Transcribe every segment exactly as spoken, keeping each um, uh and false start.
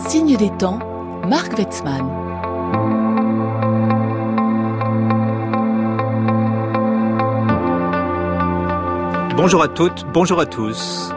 Signe des temps, Marc Wetzmann. Bonjour à toutes, bonjour à tous.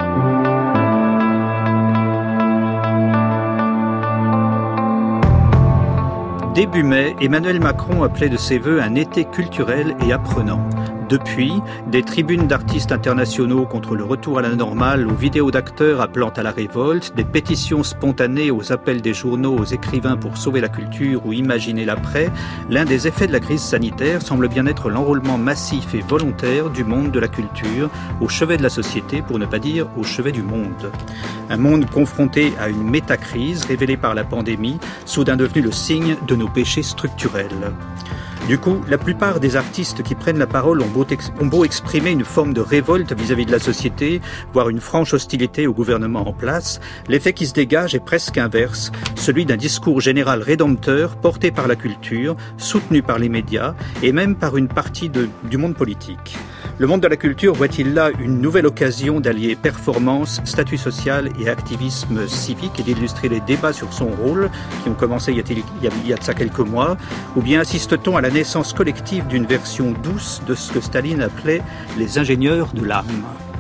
Début mai, Emmanuel Macron appelait de ses vœux un été culturel et apprenant. Depuis, des tribunes d'artistes internationaux contre le retour à la normale, aux vidéos d'acteurs appelant à la révolte, des pétitions spontanées aux appels des journaux aux écrivains pour sauver la culture ou imaginer l'après, l'un des effets de la crise sanitaire semble bien être l'enrôlement massif et volontaire du monde de la culture, au chevet de la société, pour ne pas dire au chevet du monde. Un monde confronté à une métacrise révélée par la pandémie, soudain devenu le signe de nos péchés structurels. Du coup, la plupart des artistes qui prennent la parole ont beau, ex- ont beau exprimer une forme de révolte vis-à-vis de la société, voire une franche hostilité au gouvernement en place, l'effet qui se dégage est presque inverse, celui d'un discours général rédempteur porté par la culture, soutenu par les médias et même par une partie de, du monde politique. Le monde de la culture voit-il là une nouvelle occasion d'allier performance, statut social et activisme civique et d'illustrer les débats sur son rôle qui ont commencé il y a, il y a, il y a de ça quelques mois, ou bien assiste-t-on à la naissance collective d'une version douce de ce que Staline appelait les ingénieurs de l'âme?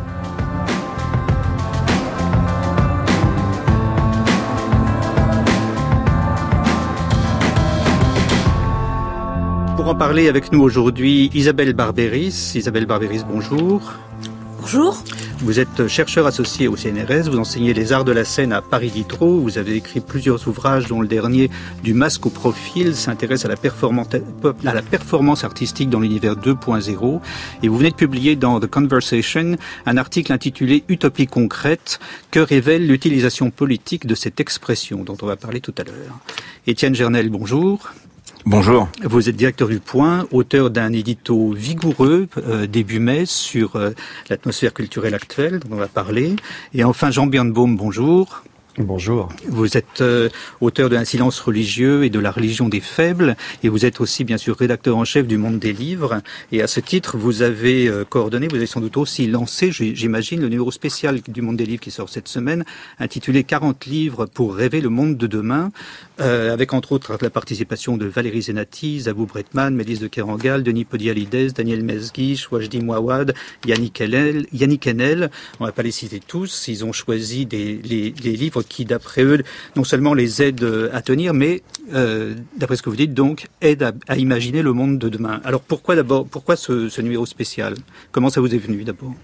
Pour en parler avec nous aujourd'hui, Isabelle Barberis. Isabelle Barberis, bonjour. Bonjour. Vous êtes chercheur associé au C N R S, vous enseignez les arts de la scène à Paris Diderot, vous avez écrit plusieurs ouvrages dont le dernier, Du masque au profil, s'intéresse à la performance, à la performance artistique dans l'univers deux point zéro, et vous venez de publier dans The Conversation un article intitulé Utopie concrète, que révèle l'utilisation politique de cette expression dont on va parler tout à l'heure. Étienne Gernel, bonjour. Bonjour. Vous êtes directeur du Point, auteur d'un édito vigoureux euh, début mai sur euh, l'atmosphère culturelle actuelle dont on va parler. Et enfin Jean Birnbaum, bonjour. Bonjour. Vous êtes euh, auteur de Un silence religieux et de La religion des faibles, et vous êtes aussi bien sûr rédacteur en chef du Monde des livres. Et à ce titre, vous avez euh, coordonné, vous avez sans doute aussi lancé, j'imagine, le numéro spécial du Monde des livres qui sort cette semaine, intitulé quarante livres pour rêver le monde de demain, euh, avec entre autres la participation de Valérie Zenati, Zabou Bretman, Mélisse de Kerangal, Denis Podialides, Daniel Mesguich, Wajdi Mouawad, Yannick Enel. Yannick Enel. On ne va pas les citer tous. Ils ont choisi des, les, les livres qui, d'après eux, non seulement les aident à tenir, mais, euh, d'après ce que vous dites, donc, aident à, à imaginer le monde de demain. Alors, pourquoi d'abord, pourquoi ce, ce numéro spécial? Comment ça vous est venu, d'abord?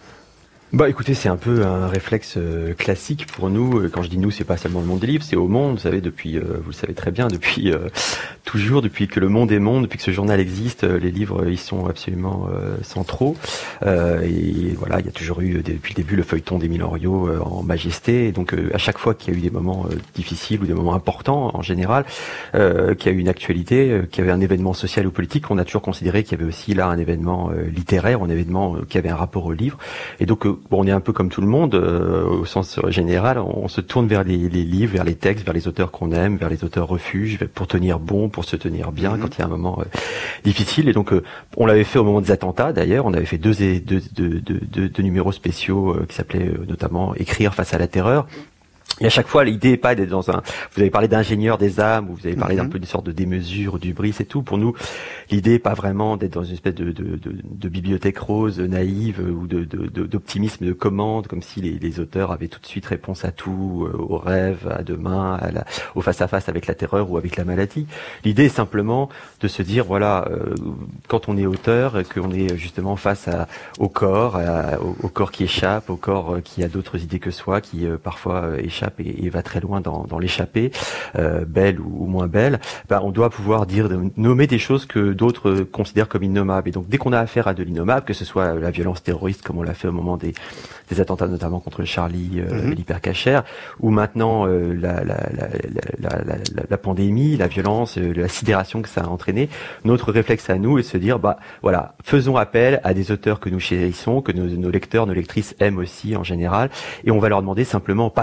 Bah écoutez, c'est un peu un réflexe euh, classique pour nous. Quand je dis nous, c'est pas seulement le monde des livres, c'est au monde, vous savez, depuis, euh, vous le savez très bien, depuis euh, toujours, depuis que le monde est monde, depuis que ce journal existe, euh, les livres, ils sont absolument euh, centraux. Euh, et voilà, il y a toujours eu, depuis le début, le feuilleton d'Émile Henriot euh, en majesté. Et donc, euh, à chaque fois qu'il y a eu des moments euh, difficiles ou des moments importants, en général, euh, qu'il y a eu une actualité, euh, qu'il y avait un événement social ou politique, on a toujours considéré qu'il y avait aussi là un événement euh, littéraire, un événement euh, qui avait un rapport au livre. Et donc, euh, bon, on est un peu comme tout le monde, euh, au sens général, on se tourne vers les, les livres, vers les textes, vers les auteurs qu'on aime, vers les auteurs refuges, pour tenir bon, pour se tenir bien mmh. quand il y a un moment euh, difficile. Et donc, euh, on l'avait fait au moment des attentats, d'ailleurs, on avait fait deux, deux, deux, deux, deux, deux numéros spéciaux euh, qui s'appelaient euh, notamment « Écrire face à la terreur ». Et à chaque fois, l'idée n'est pas d'être dans un... Vous avez parlé d'ingénieur des âmes, ou vous avez parlé mm-hmm. d'un peu d'une sorte de démesure, du bris et tout. Pour nous, l'idée n'est pas vraiment d'être dans une espèce de, de, de, de bibliothèque rose, naïve, ou de, de, de, d'optimisme, de commande, comme si les, les auteurs avaient tout de suite réponse à tout, euh, au rêve, à demain, à la, au face-à-face avec la terreur ou avec la maladie. L'idée est simplement de se dire, voilà, euh, quand on est auteur, qu'on est justement face à, au corps, à, au, au corps qui échappe, au corps euh, qui a d'autres idées que soi, qui euh, parfois euh, échappe Et, et va très loin dans, dans l'échappée, euh, belle ou, ou moins belle, ben, on doit pouvoir dire, nommer des choses que d'autres considèrent comme innommables. Et donc, dès qu'on a affaire à de l'innommable, que ce soit la violence terroriste, comme on l'a fait au moment des, des attentats, notamment contre Charlie, euh, mm-hmm. l'hypercachère, ou maintenant euh, la, la, la, la, la, la, la pandémie, la violence, euh, la sidération que ça a entraîné, notre réflexe à nous est de se dire, bah voilà, faisons appel à des auteurs que nous chérissons, que nos, nos lecteurs, nos lectrices aiment aussi en général, et on va leur demander simplement, pas de réponse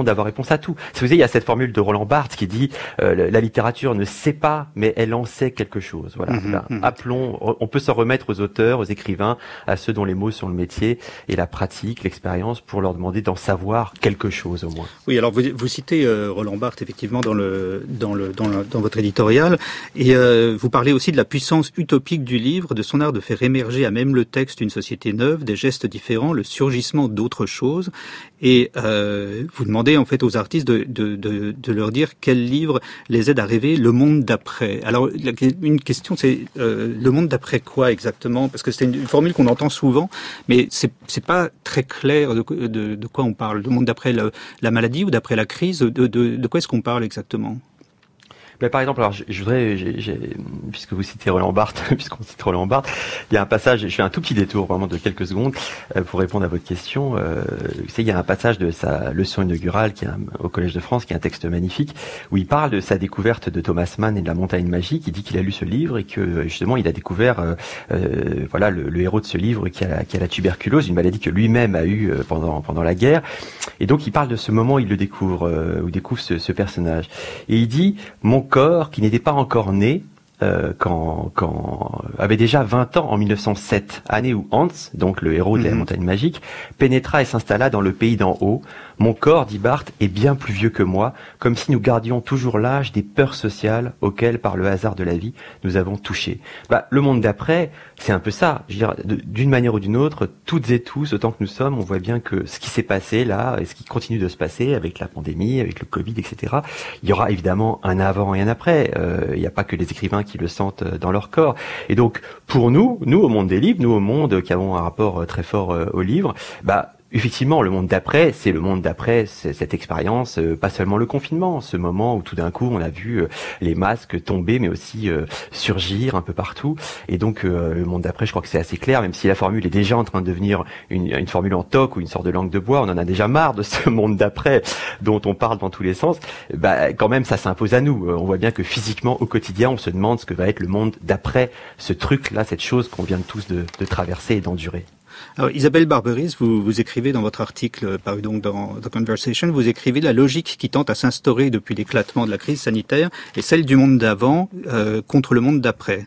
monde d'avoir réponse à tout. Si vous savez, il y a cette formule de Roland Barthes qui dit euh, la littérature ne sait pas, mais elle en sait quelque chose. Voilà. Mmh, Là, mmh. Appelons, on peut s'en remettre aux auteurs, aux écrivains, à ceux dont les mots sont le métier et la pratique, l'expérience, pour leur demander d'en savoir quelque chose au moins. Oui, alors vous, vous citez euh, Roland Barthes effectivement dans le dans le dans, le, dans votre éditorial, et euh, vous parlez aussi de la puissance utopique du livre, de son art de faire émerger à même le texte une société neuve, des gestes différents, le surgissement d'autres choses, et euh, vous demandez en fait aux artistes de, de de de leur dire quel livre les aide à rêver le monde d'après. Alors la, une question c'est euh, le monde d'après quoi exactement, parce que c'est une, une formule qu'on entend souvent, mais c'est c'est pas très clair de, de, de quoi on parle. Le monde d'après la, la maladie ou d'après la crise, de, de, de quoi est-ce qu'on parle exactement? Mais par exemple, alors je, je voudrais, j'ai, j'ai, puisque vous citez Roland Barthes, puisqu'on cite Roland Barthes, il y a un passage, je fais un tout petit détour vraiment de quelques secondes euh, pour répondre à votre question. Euh, vous savez, il y a un passage de sa leçon inaugurale qui est un, au Collège de France, qui est un texte magnifique, où il parle de sa découverte de Thomas Mann et de la montagne magique. Il dit qu'il a lu ce livre et que justement il a découvert, euh, euh, voilà, le, le héros de ce livre qui a, qui a la tuberculose, une maladie que lui-même a eue pendant pendant la guerre. Et donc il parle de ce moment où il le découvre, euh, où il découvre ce, ce personnage. Et il dit: mon corps, qui n'était pas encore né, euh, quand, quand avait déjà vingt ans en mille neuf cent sept, année où Hans, donc le héros de la montagne magique, pénétra et s'installa dans le pays d'en haut. Mon corps, dit Barthes, est bien plus vieux que moi, comme si nous gardions toujours l'âge des peurs sociales auxquelles, par le hasard de la vie, nous avons touché. Bah, le monde d'après, c'est un peu ça. Je veux dire, d'une manière ou d'une autre, toutes et tous, autant que nous sommes, on voit bien que ce qui s'est passé là, et ce qui continue de se passer avec la pandémie, avec le Covid, et cetera, il y aura évidemment un avant et un après. Euh, il n'y a pas que les écrivains qui le sentent dans leur corps. Et donc, pour nous, nous au monde des livres, nous au monde qui avons un rapport très fort euh, au livre, bah, effectivement, le monde d'après, c'est le monde d'après, c'est cette expérience, euh, pas seulement le confinement, ce moment où tout d'un coup on a vu euh, les masques tomber, mais aussi euh, surgir un peu partout. Et donc euh, le monde d'après, je crois que c'est assez clair, même si la formule est déjà en train de devenir une, une formule en toc ou une sorte de langue de bois, on en a déjà marre de ce monde d'après dont on parle dans tous les sens. Bah, quand même, ça s'impose à nous. On voit bien que physiquement, au quotidien, on se demande ce que va être le monde d'après, ce truc-là, cette chose qu'on vient tous de, de traverser et d'endurer. Alors, Isabelle Barberis, vous, vous écrivez dans votre article paru donc dans The Conversation, vous écrivez la logique qui tente à s'instaurer depuis l'éclatement de la crise sanitaire est celle du monde d'avant euh, contre le monde d'après.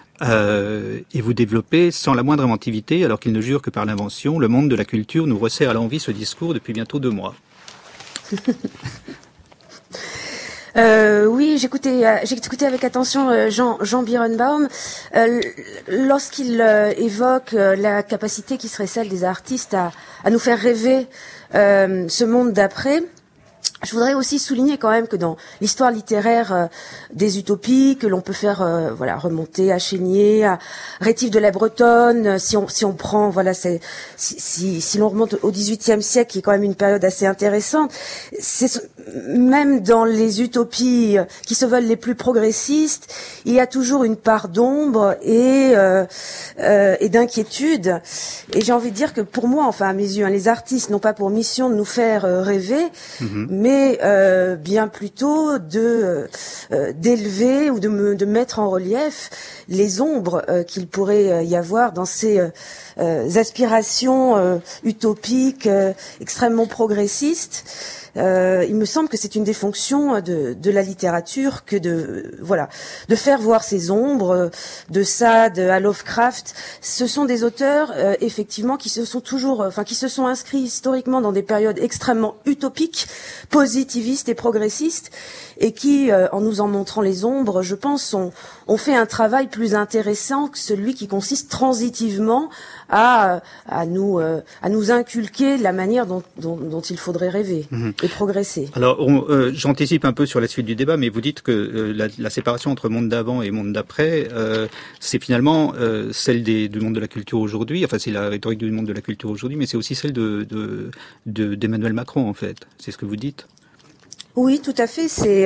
Euh, et vous développez sans la moindre inventivité, alors qu'il ne jure que par l'invention, le monde de la culture nous resserre à l'envi ce discours depuis bientôt deux mois. Euh, oui, j'écoutais, euh, j'ai écouté avec attention euh, Jean, Jean Birenbaum euh, lorsqu'il euh, évoque euh, la capacité qui serait celle des artistes à, à nous faire rêver euh, ce monde d'après. Je voudrais aussi souligner quand même que dans l'histoire littéraire euh, des utopies, que l'on peut faire euh, voilà remonter à Chénier, à Rétif de la Bretonne, euh, si on si on prend voilà c'est si si, si l'on remonte au dix-huitième siècle, qui est quand même une période assez intéressante, c'est même dans les utopies qui se veulent les plus progressistes, il y a toujours une part d'ombre et euh, euh, et d'inquiétude. Et j'ai envie de dire que pour moi, enfin à mes yeux, hein, les artistes n'ont pas pour mission de nous faire euh, rêver, mmh. mais mais euh, bien plutôt de euh, d'élever ou de, me, de mettre en relief les ombres euh, qu'il pourrait y avoir dans ces euh, euh, aspirations euh, utopiques euh, extrêmement progressistes. Euh, il me semble que c'est une des fonctions de, de la littérature que de voilà de faire voir ces ombres, de Sade à Lovecraft. Ce sont des auteurs euh, effectivement qui se sont toujours, enfin qui se sont inscrits historiquement dans des périodes extrêmement utopiques, positivistes et progressistes, et qui, euh, en nous en montrant les ombres, je pense, ont, ont fait un travail plus intéressant que celui qui consiste transitivement à, à nous euh, à nous inculquer la manière dont, dont, dont il faudrait rêver. Mmh. Et progresser. Alors, on, euh, j'anticipe un peu sur la suite du débat, mais vous dites que euh, la, la séparation entre monde d'avant et monde d'après, euh, c'est finalement euh, celle des, du monde de la culture aujourd'hui. Enfin, c'est la rhétorique du monde de la culture aujourd'hui, mais c'est aussi celle de, de, de, d'Emmanuel Macron, en fait. C'est ce que vous dites? Oui, tout à fait. C'est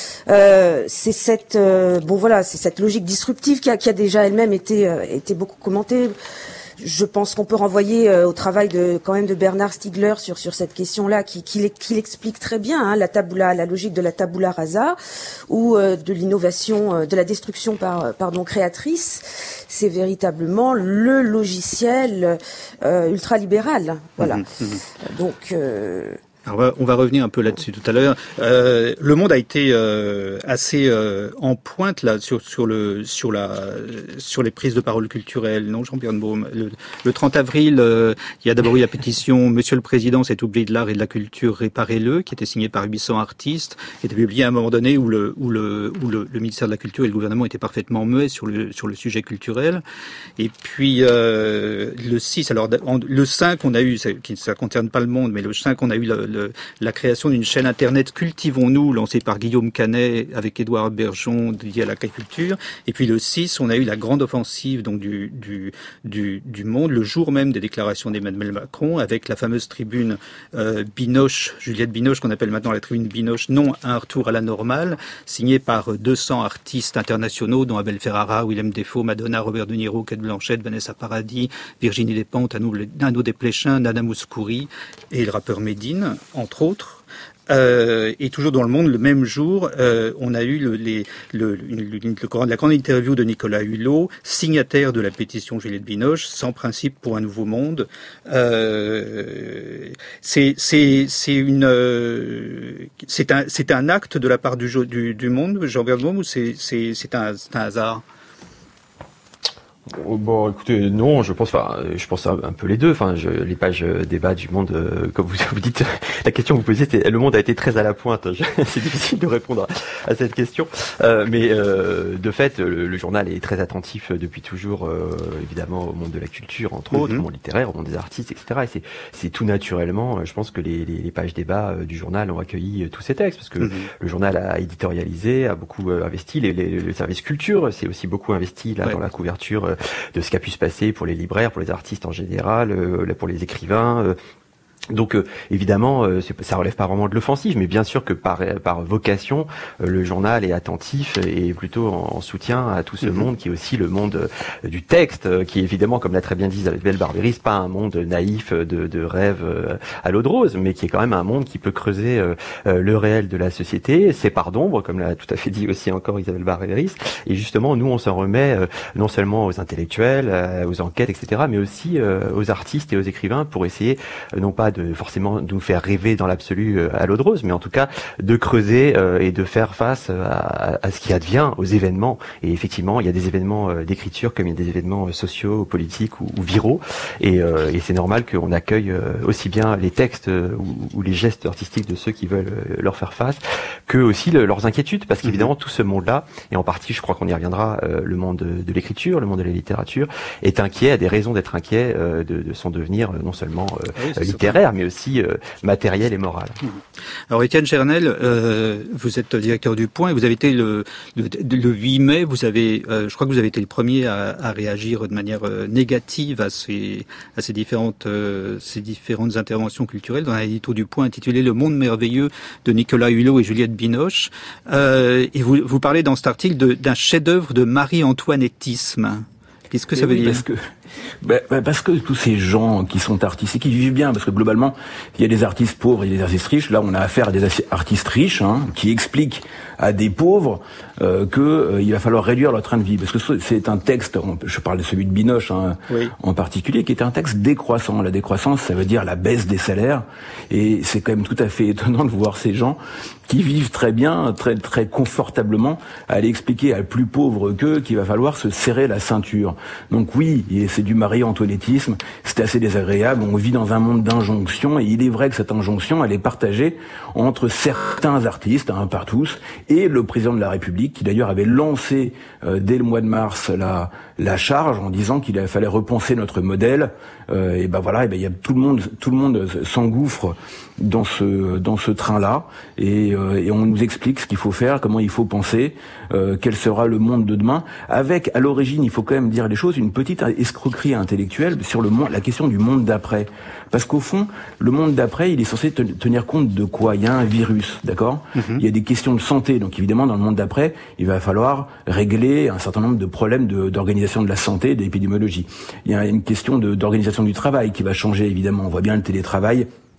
euh, c'est cette euh, bon voilà, c'est cette logique disruptive qui a, qui a déjà elle-même été euh, été beaucoup commentée. Je pense qu'on peut renvoyer euh, au travail de quand même de Bernard Stiegler sur sur cette question-là, qui qui, qui l'explique très bien, hein, la tabula, la logique de la tabula rasa ou euh, de l'innovation, euh, de la destruction par pardon créatrice. C'est véritablement le logiciel euh, ultralibéral, voilà. Mmh, mmh. Donc euh, Alors on, va, on va revenir un peu là-dessus tout à l'heure. Euh, le Monde a été euh, assez euh, en pointe là sur sur le sur la sur les prises de parole culturelles. Non, Jean Birnbaum. Le, le trente avril, euh, il y a d'abord eu la pétition Monsieur le Président s'est oublié de l'art et de la culture, réparez-le, qui était signée par huit cents artistes, qui était publiée à un moment donné où le où le où le, le ministère de la Culture et le gouvernement étaient parfaitement muets sur le sur le sujet culturel. Et puis euh, le six, alors le cinq, on a eu, ça, ça concerne pas le Monde, mais le cinq, on a eu le, le la création d'une chaîne internet Cultivons-nous, lancée par Guillaume Canet avec Édouard Bergeon, dédiée à l'agriculture. Et puis le six, on a eu la grande offensive donc du du du, du Monde, le jour même des déclarations d'Emmanuel Macron, avec la fameuse tribune euh, Binoche, Juliette Binoche, qu'on appelle maintenant la tribune Binoche, non un retour à la normale, signée par deux cents artistes internationaux, dont Abel Ferrara, Willem Dafoe, Madonna, Robert De Niro, Cate Blanchett, Vanessa Paradis, Virginie Despentes, Nano Desplechin, Nana Mouskouri et le rappeur Medine, entre autres. Euh, et toujours dans le Monde, le même jour, euh, on a eu le, les, le, le, le, la grande interview de Nicolas Hulot, signataire de la pétition Juliette Binoche, sans principe pour un nouveau monde. Euh, c'est, c'est, c'est une, euh, c'est un, c'est un acte de la part du, du, du Monde, Jean Birnbaum, ou c'est, c'est, c'est un, c'est un hasard? Bon, écoutez, non, je pense, enfin, je pense un, un peu les deux. Enfin, je, les pages débat du Monde, euh, comme vous, vous dites, la question que vous posiez, c'était, le Monde a été très à la pointe. Je, c'est difficile de répondre à, à cette question, euh, mais euh, de fait, le, le journal est très attentif depuis toujours, euh, évidemment, au monde de la culture, entre mm-hmm. autres, au monde littéraire, au monde des artistes, et cetera. Et c'est, c'est tout naturellement. Je pense que les, les, les pages débat du journal ont accueilli tous ces textes, parce que mm-hmm. le journal a éditorialisé, a beaucoup investi. Les, les, le service culture, c'est aussi beaucoup investi là ouais. dans la couverture de ce qui a pu se passer pour les libraires, pour les artistes en général, euh, pour les écrivains. Euh, Donc euh, évidemment, euh, c'est, ça relève pas vraiment de l'offensive, mais bien sûr que par par vocation, euh, le journal est attentif et plutôt en, en soutien à tout ce mmh. monde qui est aussi le monde euh, du texte, euh, qui est évidemment, comme l'a très bien dit Isabelle Barbéris, pas un monde naïf de, de rêve euh, à l'eau de rose, mais qui est quand même un monde qui peut creuser euh, euh, le réel de la société, ses parts d'ombre, comme l'a tout à fait dit aussi encore Isabelle Barbéris. Et justement, nous, on s'en remet euh, non seulement aux intellectuels, euh, aux enquêtes, et cetera, mais aussi euh, aux artistes et aux écrivains pour essayer, euh, non pas de de forcément nous faire rêver dans l'absolu à l'eau de rose, mais en tout cas de creuser euh, et de faire face à, à ce qui advient, aux événements. Et effectivement, il y a des événements euh, d'écriture comme il y a des événements sociaux, politiques ou, ou viraux. Et, euh, et c'est normal qu'on accueille euh, aussi bien les textes euh, ou, ou les gestes artistiques de ceux qui veulent euh, leur faire face, que aussi le, leurs inquiétudes, parce qu'évidemment tout ce monde-là, et en partie, je crois qu'on y reviendra, euh, le monde de, de l'écriture, le monde de la littérature, est inquiet, a des raisons d'être inquiet euh, de, de son devenir euh, non seulement euh, oui, littéraire, mais aussi euh, matériel et moral. Alors Étienne Chernel, euh, vous êtes directeur du Point et vous avez été le, le, le huit mai, vous avez, euh, je crois que vous avez été le premier à, à réagir de manière euh, négative à ces, à ces différentes, euh, ces différentes interventions culturelles dans un édito du Point intitulé Le Monde merveilleux de Nicolas Hulot et Juliette Binoche. Euh, et vous, vous parlez dans cet article de, d'un chef-d'œuvre de Marie-Antoinettisme. Qu'est-ce que ça veut oui, dire? Parce que, ben, ben parce que tous ces gens qui sont artistes et qui vivent bien, parce que globalement, il y a des artistes pauvres et des artistes riches. Là, on a affaire à des artistes riches hein, qui expliquent à des pauvres euh, que euh, il va falloir réduire leur train de vie. Parce que c'est un texte, je parle de celui de Binoche hein, oui. en particulier, qui est un texte décroissant. La décroissance, ça veut dire la baisse des salaires. Et c'est quand même tout à fait étonnant de voir ces gens qui vivent très bien, très très confortablement, aller expliquer à plus pauvres qu'eux qu'il va falloir se serrer la ceinture. Donc oui, c'est du Marie-Antoinettisme, c'est assez désagréable, on vit dans un monde d'injonctions, et il est vrai que cette injonction, elle est partagée entre certains artistes, hein, par tous, et le président de la République, qui d'ailleurs avait lancé, euh, dès le mois de mars, la, la charge, en disant qu'il fallait repenser notre modèle, euh, et ben voilà, et ben il y a tout le monde, tout le monde s'engouffre dans ce dans ce train-là, et, euh, et on nous explique ce qu'il faut faire, comment il faut penser, euh, quel sera le monde de demain, avec à l'origine, il faut quand même dire les choses, une petite escroquerie intellectuelle sur le monde, la question du monde d'après, parce qu'au fond, le monde d'après, il est censé te, tenir compte de quoi? Il y a un virus, d'accord? Mm-hmm. Il y a des questions de santé, donc évidemment dans le monde d'après, il va falloir régler un certain nombre de problèmes de, d'organisation de la santé, d'épidémiologie. Il y a une question de, d'organisation du travail qui va changer, évidemment. On voit bien le télétravail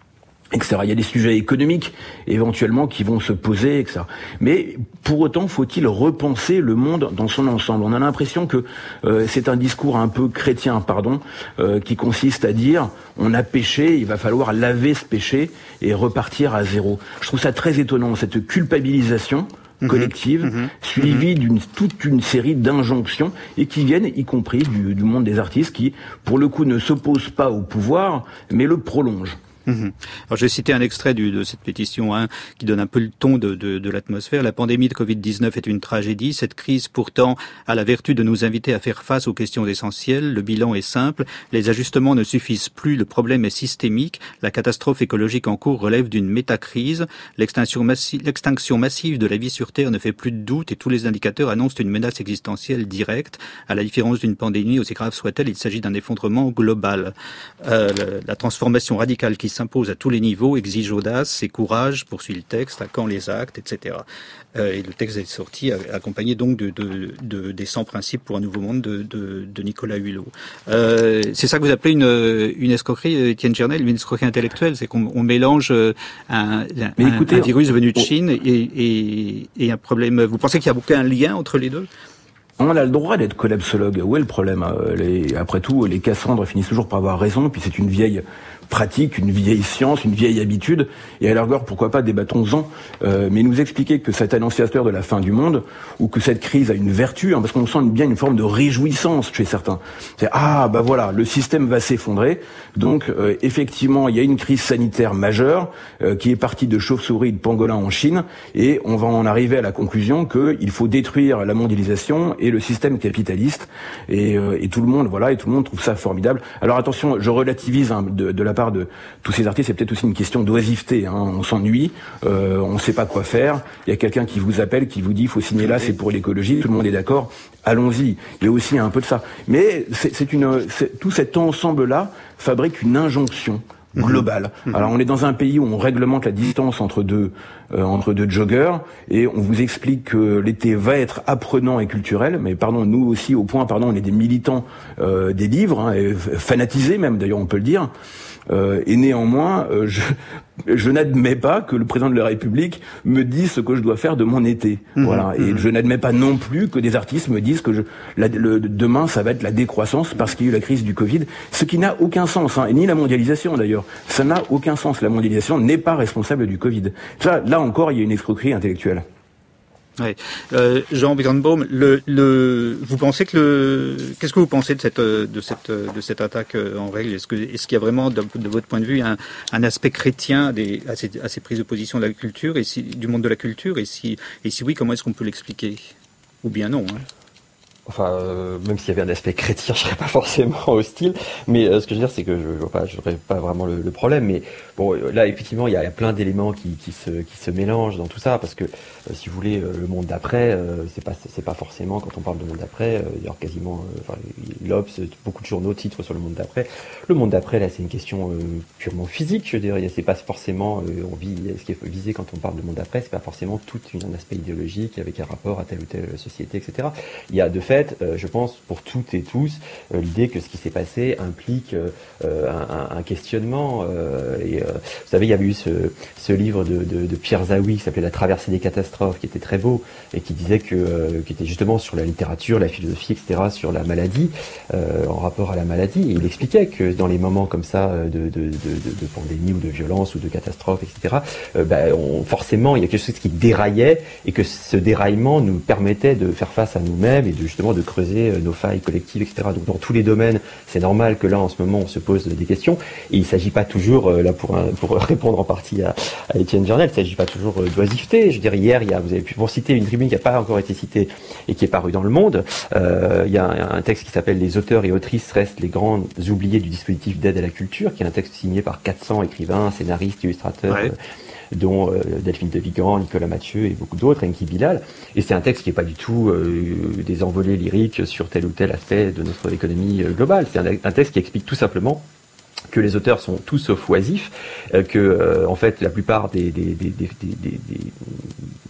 et cetera. Il y a des sujets économiques, éventuellement, qui vont se poser, et cetera. Mais pour autant, faut-il repenser le monde dans son ensemble? On a l'impression que euh, c'est un discours un peu chrétien, pardon, euh, qui consiste à dire on a péché, il va falloir laver ce péché et repartir à zéro. Je trouve ça très étonnant, cette culpabilisation collective, mmh, mmh, suivie mmh. d'une toute une série d'injonctions et qui viennent, y compris du, du monde des artistes, qui, pour le coup, ne s'opposent pas au pouvoir, mais le prolongent. Mmh. Alors, j'ai cité un extrait du, de cette pétition hein, qui donne un peu le ton de, de, de l'atmosphère. La pandémie de covid dix-neuf est une tragédie. Cette crise, pourtant, a la vertu de nous inviter à faire face aux questions essentielles. Le bilan est simple. Les ajustements ne suffisent plus. Le problème est systémique. La catastrophe écologique en cours relève d'une métacrise. L'extinction, massi- l'extinction massive de la vie sur Terre ne fait plus de doute et tous les indicateurs annoncent une menace existentielle directe. À la différence d'une pandémie, aussi grave soit-elle, il s'agit d'un effondrement global. Euh, la, la transformation radicale qui s'impose à tous les niveaux, exige audace et courage, poursuit le texte, à quand les actes, et cetera. Euh, et le texte est sorti accompagné donc de, de, de, des cent principes pour un nouveau monde de, de, de Nicolas Hulot. Euh, c'est ça que vous appelez une, une escroquerie, Étienne Gernel, une escroquerie intellectuelle, c'est qu'on on mélange un, un, écoutez, un virus venu de Chine et, et, et un problème. Vous pensez qu'il n'y a aucun lien entre les deux ? On a le droit d'être collapsologue. Où est le problème ? les, Après tout, les Cassandres finissent toujours par avoir raison, puis c'est une vieille pratique, une vieille science, une vieille habitude, et à la rigueur, pourquoi pas, débattons-en, euh, mais nous expliquer que cet annonciateur de la fin du monde, ou que cette crise a une vertu, hein, parce qu'on sent bien une forme de réjouissance chez certains. C'est « Ah, bah voilà, le système va s'effondrer, donc euh, effectivement, il y a une crise sanitaire majeure, euh, qui est partie de chauves-souris et de pangolins en Chine, et on va en arriver à la conclusion qu'il faut détruire la mondialisation et le système capitaliste, et, euh, et tout le monde, voilà, et tout le monde trouve ça formidable. Alors attention, je relativise hein, de, de la part de tous ces artistes, c'est peut-être aussi une question d'oisiveté. Hein. On s'ennuie, euh, on ne sait pas quoi faire. Il y a quelqu'un qui vous appelle, qui vous dit il faut signer là, c'est pour l'écologie. Tout le monde est d'accord. Allons-y. Il y a aussi un peu de ça. Mais c'est, c'est une, c'est, tout cet ensemble-là fabrique une injonction globale. Mmh. Alors on est dans un pays où on réglemente la distance entre deux euh, entre deux joggeurs et on vous explique que l'été va être apprenant et culturel, mais pardon, nous aussi au point, pardon, on est des militants euh, des livres, hein, et fanatisés même d'ailleurs on peut le dire. Euh, et néanmoins, euh, je, je n'admets pas que le président de la République me dise ce que je dois faire de mon été. Mmh, voilà. Mmh. Et je n'admets pas non plus que des artistes me disent que je, la, le, demain, ça va être la décroissance parce qu'il y a eu la crise du Covid. Ce qui n'a aucun sens, hein, et ni la mondialisation d'ailleurs. Ça n'a aucun sens. La mondialisation n'est pas responsable du Covid. Ça, là encore, il y a une escroquerie intellectuelle. Ouais. Euh, Jean Birnbaum, le, le, vous pensez que le, qu'est-ce que vous pensez de cette, de cette, de cette attaque en règle ? Est-ce que, est-ce qu'il y a vraiment, de, de votre point de vue, un, un aspect chrétien des, à, ces, à ces prises de position de la culture et si, du monde de la culture, et si, et si oui, comment est-ce qu'on peut l'expliquer ? Ou bien non, hein ? Enfin, euh, même s'il y avait un aspect chrétien, je serais pas forcément hostile. Mais euh, ce que je veux dire, c'est que je vois pas, je n'aurais pas vraiment le, le problème. Mais bon, là, effectivement, il y a, il y a plein d'éléments qui, qui se, qui se mélangent dans tout ça, parce que euh, si vous voulez, euh, le monde d'après, euh, c'est pas, c'est pas forcément quand on parle de monde d'après. Euh, il y a quasiment, euh, enfin, l'Obs, beaucoup de journaux titrent sur le monde d'après. Le monde d'après, là, c'est une question euh, purement physique. Je dirais, c'est pas forcément, euh, on vit, ce qui est visé quand on parle de monde d'après, c'est pas forcément tout un aspect idéologique avec un rapport à telle ou telle société, et cetera. Il y a de fait, Euh, je pense, pour toutes et tous, euh, l'idée que ce qui s'est passé implique euh, un, un questionnement. Euh, et, euh, vous savez, il y avait eu ce, ce livre de, de, de Pierre Zaoui qui s'appelait La traversée des catastrophes, qui était très beau et qui disait que, euh, qui était justement sur la littérature, la philosophie, et cetera, sur la maladie, euh, en rapport à la maladie. Et il expliquait que dans les moments comme ça de, de, de, de pandémie ou de violence ou de catastrophe, et cetera, euh, ben, on, forcément, il y a quelque chose qui déraillait et que ce déraillement nous permettait de faire face à nous-mêmes et de justement de creuser nos failles collectives, et cetera. Donc dans tous les domaines, c'est normal que là, en ce moment, on se pose des questions. Et il ne s'agit pas toujours, là pour, un, pour répondre en partie à, à Étienne Gernel, il ne s'agit pas toujours d'oisiveté. Je veux dire, hier, il y a, vous avez pu pour citer une tribune qui n'a pas encore été citée et qui est parue dans Le Monde. Euh, il y a un, un texte qui s'appelle « Les auteurs et autrices restent les grands oubliés du dispositif d'aide à la culture », qui est un texte signé par quatre cents écrivains, scénaristes, illustrateurs, ouais. euh, dont euh, Delphine de Vigan, Nicolas Mathieu et beaucoup d'autres, Enki Bilal. Et c'est un texte qui n'est pas du tout euh, des envolées lyriques sur tel ou tel aspect de notre économie euh, globale. C'est un, un texte qui explique tout simplement que les auteurs sont tous sauf oisifs, euh, que euh, en fait la plupart des, des, des, des, des, des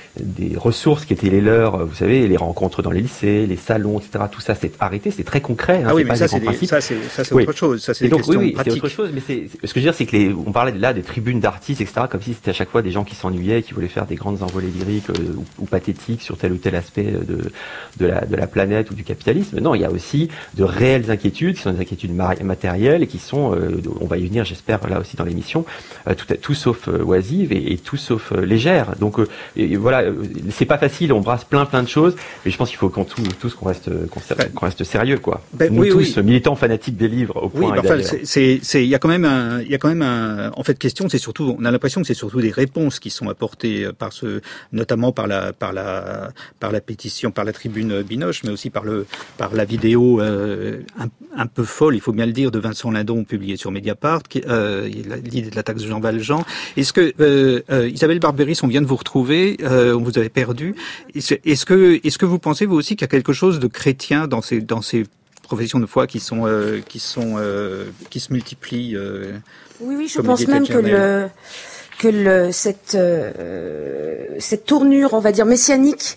des ressources qui étaient les leurs, vous savez, les rencontres dans les lycées, les salons, et cetera. Tout ça s'est arrêté, c'est très concret. Hein, ah oui, mais pas ça, des c'est des, ça c'est ça c'est oui. autre chose. Ça c'est et des donc, questions oui, oui, pratiques. c'est autre chose. Mais c'est ce que je veux dire, c'est que les, on parlait là des tribunes d'artistes, et cetera. Comme si c'était à chaque fois des gens qui s'ennuyaient, qui voulaient faire des grandes envolées lyriques euh, ou, ou pathétiques sur tel ou tel aspect de de la de la planète ou du capitalisme. Non, il y a aussi de réelles inquiétudes qui sont des inquiétudes matérielles et qui sont, euh, on va y venir, j'espère, là aussi dans l'émission, euh, tout, tout sauf euh, oisives et, et tout sauf euh, légères. Donc euh, et, voilà, euh, c'est pas facile, on brasse plein plein de choses, mais je pense qu'il faut qu'on tous, tous qu'on reste qu'on, qu'on reste sérieux, quoi. Ben, Nous oui, tous, oui. militants fanatiques des livres, au point. Oui, bah, enfin, c'est, c'est, c'est, il y a quand même un, il y a quand même un, en fait, question, c'est surtout, on a l'impression que c'est surtout des réponses qui sont apportées par ce, notamment par la, par la, par la pétition, par la tribune Binoche, mais aussi par le, par la vidéo euh, un, un peu folle, il faut bien le dire, de Vincent Lindon publiée sur Mediapart, qui, euh, l'idée de la taxe de Jean Valjean. Est-ce que euh, euh, Isabelle Barberis, on vient de vous retrouver, euh, on vous avait perdu. Est-ce, est-ce que, est-ce que vous pensez vous aussi qu'il y a quelque chose de chrétien dans ces, dans ces professions de foi qui sont, euh, qui sont, euh, qui se multiplient? Euh, oui, oui, je pense même que le, que le, cette, euh, cette tournure, on va dire messianique,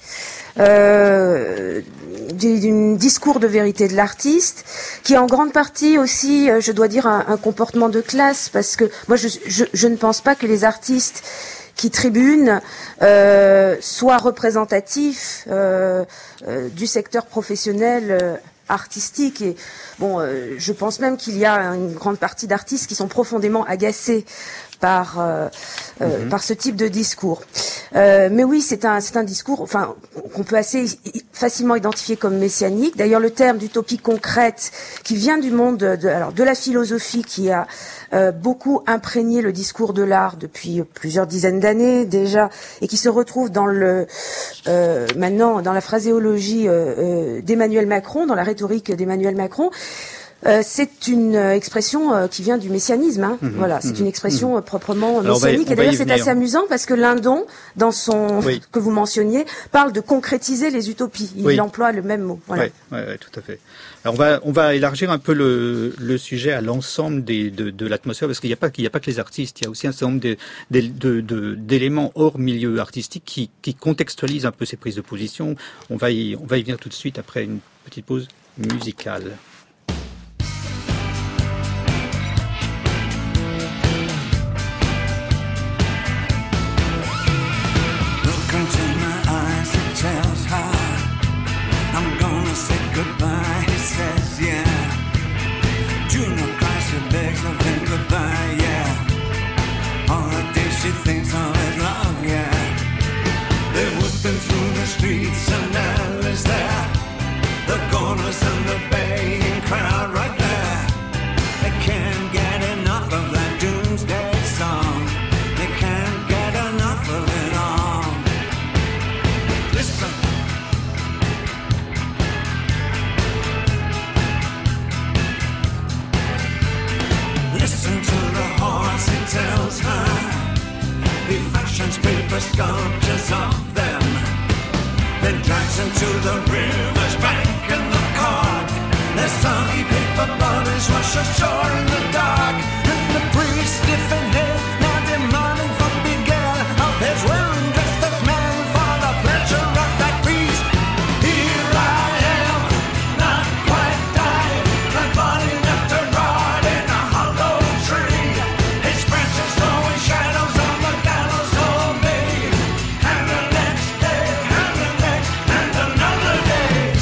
Euh, du discours de vérité de l'artiste, qui est en grande partie aussi, je dois dire, un, un comportement de classe, parce que moi, je, je, je ne pense pas que les artistes qui tribunent euh, soient représentatifs euh, euh, du secteur professionnel euh, artistique. Et bon, euh, je pense même qu'il y a une grande partie d'artistes qui sont profondément agacés par euh, euh, mm-hmm. par ce type de discours. Euh, mais oui, c'est un c'est un discours, enfin, qu'on peut assez facilement identifier comme messianique. D'ailleurs, le terme d'utopie concrète, qui vient du monde de, de alors de la philosophie, qui a euh, beaucoup imprégné le discours de l'art depuis plusieurs dizaines d'années déjà, et qui se retrouve dans le euh, maintenant dans la phraséologie euh, euh, d'Emmanuel Macron, dans la rhétorique d'Emmanuel Macron. Euh, c'est une euh, expression euh, qui vient du messianisme. Hein. Mmh, voilà, c'est mmh, une expression euh, proprement Alors messianique. Va, et d'ailleurs, c'est assez amusant parce que Lindon, dans son oui. que vous mentionniez, parle de concrétiser les utopies. Il oui. emploie le même mot. Voilà. Oui, ouais, ouais, tout à fait. Alors on va on va élargir un peu le, le sujet à l'ensemble des, de, de l'atmosphère, parce qu'il n'y a pas qu'il y a pas que les artistes. Il y a aussi un certain nombre de, de, de, de, d'éléments hors milieu artistique qui, qui contextualisent un peu ces prises de position. On va y on va y venir tout de suite après une petite pause musicale. Goodbye, he says, yeah. Junior cries, she begs of him goodbye, yeah. All the day she thinks of his love, yeah. They're whipping through the streets and alleys there. The corners and the baying crowd right there. They can't get enough of that doomsday song. They can't get enough of it all. Listen. Listen to the horse, he tells her. He fashions paper sculptures of them, then drags them to the river's bank in the cart. Their soggy paper bodies wash ashore in the dark, and the priest, stiff in head, now demanding from began of his well-dressed man for the pleasure of that beast. Here I am, not quite died, my body left to rot in a hollow tree. Its branches throwing shadows on the gallows for me. And the next day, and the next, and another day.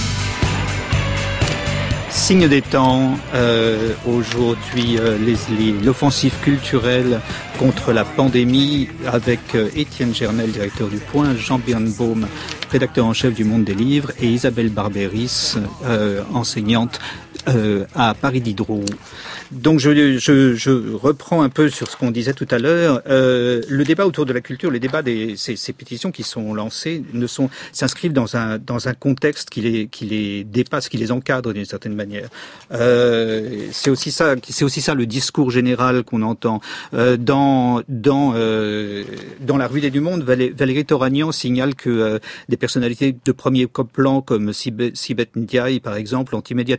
Signe des temps, euh, aujourd'hui, euh, les, les, l'offensive culturelle contre la pandémie, avec euh, Étienne Gernel, directeur du Point, Jean Birnbaum, rédacteur en chef du Monde des Livres, et Isabelle Barberis, euh, enseignante euh, à Paris Diderot. Donc je, je, je reprends un peu sur ce qu'on disait tout à l'heure. Euh, le débat autour de la culture, les débats des ces, ces pétitions qui sont lancées ne sont s'inscrivent dans un dans un contexte qui les qui les dépasse, qui les encadre d'une certaine manière. Euh, c'est aussi ça, c'est aussi ça le discours général qu'on entend euh, dans dans euh, dans la Revue du Monde. Valé, Valérie Toragnan signale que euh, des personnalités de premier plan comme Sibeth Ndiaye par exemple ont immédiatement saisi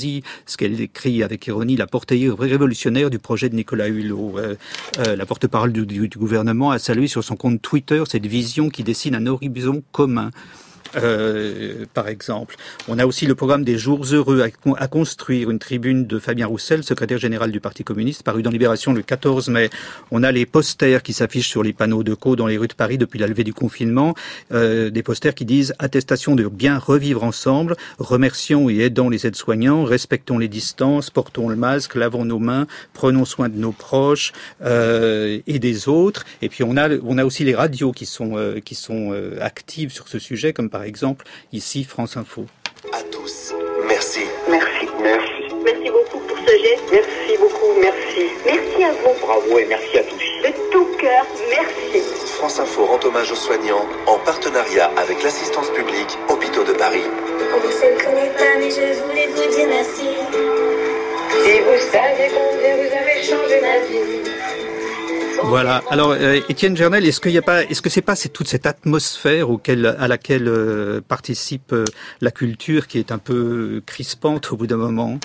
choisi ce qu'elle écrit avec ironie, la portée révolutionnaire du projet de Nicolas Hulot. Euh, euh, la porte-parole du, du, du gouvernement a salué sur son compte Twitter cette vision qui dessine un horizon commun. Euh, par exemple. On a aussi le programme des jours heureux à, à construire, une tribune de Fabien Roussel, secrétaire général du Parti communiste, paru dans Libération le quatorze mai. On a les posters qui s'affichent sur les panneaux de Caux dans les rues de Paris depuis la levée du confinement, euh, des posters qui disent « Attestation de bien revivre ensemble, remercions et aidons les aides-soignants, respectons les distances, portons le masque, lavons nos mains, prenons soin de nos proches euh, et des autres ». Et puis on a, on a aussi les radios qui sont, euh, qui sont euh, actives sur ce sujet, comme par exemple, ici, France Info. À tous, merci. Merci. Merci. Merci beaucoup pour ce geste. Merci beaucoup, merci. Merci à vous. Bravo et merci à tous. De tout cœur, merci. France Info rend hommage aux soignants en partenariat avec l'assistance publique Hôpitaux de Paris. On ne se connaît pas, mais je voulais vous dire merci. Si vous saviez combien vous avez changé ma vie. Voilà. Alors, euh, Étienne Gernel, est-ce qu'il y a pas, est-ce que c'est pas c'est toute cette atmosphère auquel, à laquelle euh, participe euh, la culture qui est un peu crispante au bout d'un moment?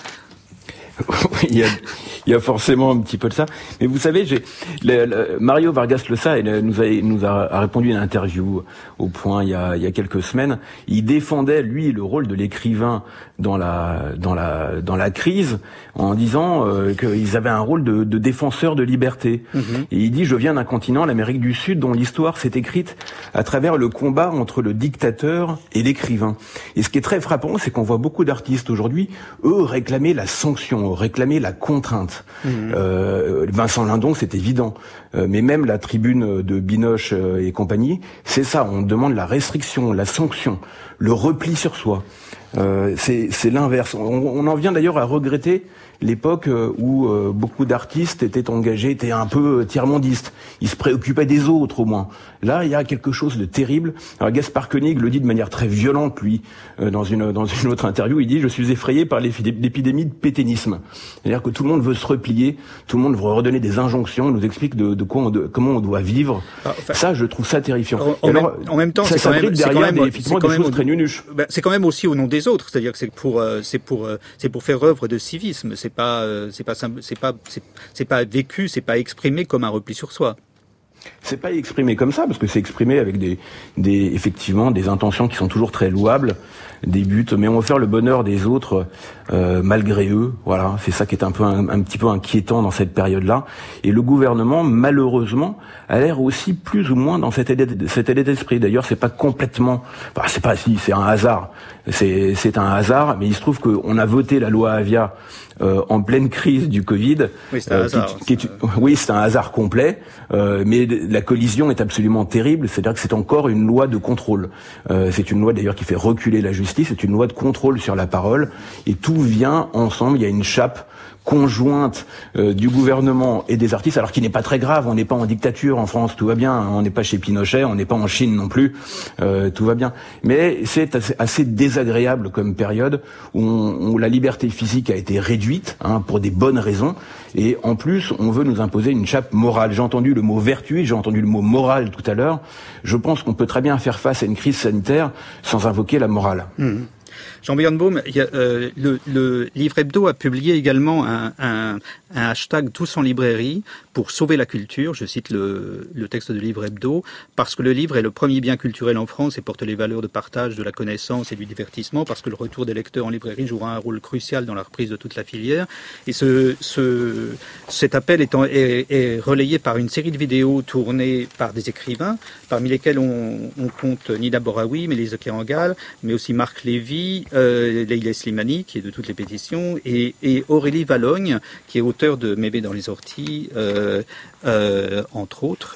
il, y a, il y a forcément un petit peu de ça. Mais vous savez, j'ai, le, le, Mario Vargas Llosa nous a, nous a, a répondu à une interview au Point il y a, il y a quelques semaines. Il défendait, lui, le rôle de l'écrivain dans la, dans la, dans la crise, en disant euh, qu'ils avaient un rôle de, de défenseur de liberté. Mm-hmm. Et il dit, je viens d'un continent, l'Amérique du Sud, dont l'histoire s'est écrite à travers le combat entre le dictateur et l'écrivain. Et ce qui est très frappant, c'est qu'on voit beaucoup d'artistes aujourd'hui, eux, réclamer la sanction, réclamer la contrainte. Mmh. Euh, Vincent Lindon, c'est évident. Euh, mais même la tribune de Binoche euh, et compagnie, c'est ça. On demande la restriction, la sanction, le repli sur soi. Euh, c'est, c'est l'inverse. On, on en vient d'ailleurs à regretter l'époque où euh, beaucoup d'artistes étaient engagés, étaient un peu tiers-mondistes. Ils se préoccupaient des autres, au moins. Là, il y a quelque chose de terrible. Alors, Gaspard Koenig le dit de manière très violente, lui, euh, dans une dans une autre interview. Il dit « Je suis effrayé par l'épidémie de pétainisme ». C'est-à-dire que tout le monde veut se replier, tout le monde veut redonner des injonctions, nous explique de, de quoi on de, comment on doit vivre. Ah, enfin, ça, je trouve ça terrifiant. En, en, alors, même, en même temps, ça, c'est, quand même, c'est quand même, des, c'est quand même, très nunuches. Ben, c'est quand même aussi au nom des autres. C'est-à-dire que c'est pour, euh, c'est pour, euh, c'est pour faire œuvre de civisme. C'est pas, euh, c'est pas, c'est pas, c'est, c'est pas vécu, c'est pas exprimé comme un repli sur soi. C'est pas exprimé comme ça, parce que c'est exprimé avec des, des, effectivement, des intentions qui sont toujours très louables, des buts, mais on veut faire le bonheur des autres, euh, malgré eux. Voilà. C'est ça qui est un peu, un, un petit peu inquiétant dans cette période-là. Et le gouvernement, malheureusement, a l'air aussi plus ou moins dans cet état, cet état d'esprit. D'ailleurs, c'est pas complètement, enfin, c'est pas si, c'est un hasard. C'est, c'est un hasard, mais il se trouve qu'on a voté la loi Avia, Euh, en pleine crise du Covid. Oui, c'est un euh, hasard. Qui, qui est, oui, c'est un hasard complet, euh, mais la collision est absolument terrible, c'est-à-dire que c'est encore une loi de contrôle. Euh, c'est une loi d'ailleurs qui fait reculer la justice, c'est une loi de contrôle sur la parole, et tout vient ensemble, il y a une chape conjointe euh, du gouvernement et des artistes, alors qui n'est pas très grave, on n'est pas en dictature en France, tout va bien, on n'est pas chez Pinochet, on n'est pas en Chine non plus, euh, tout va bien. Mais c'est assez, assez désagréable comme période où, on, où la liberté physique a été réduite, hein, pour des bonnes raisons, et en plus on veut nous imposer une chape morale. J'ai entendu le mot vertu, j'ai entendu le mot morale tout à l'heure. Je pense qu'on peut très bien faire face à une crise sanitaire sans invoquer la morale. Mmh. Jean Birnbaum, il y a, euh, le, le Livre Hebdo a publié également un, un, un hashtag Tous en librairie pour sauver la culture. Je cite le, le texte de Livre Hebdo, parce que le livre est le premier bien culturel en France et porte les valeurs de partage, de la connaissance et du divertissement, parce que le retour des lecteurs en librairie jouera un rôle crucial dans la reprise de toute la filière. Et ce, ce, cet appel est, en, est, est relayé par une série de vidéos tournées par des écrivains, parmi lesquels on, on compte Nida Boraoui, Mélise Kerangal, mais aussi Marc Lévy, Euh, Leïla Slimani, qui est de toutes les pétitions, et, et Aurélie Valogne, qui est auteur de Mémé dans les orties, euh, euh, entre autres,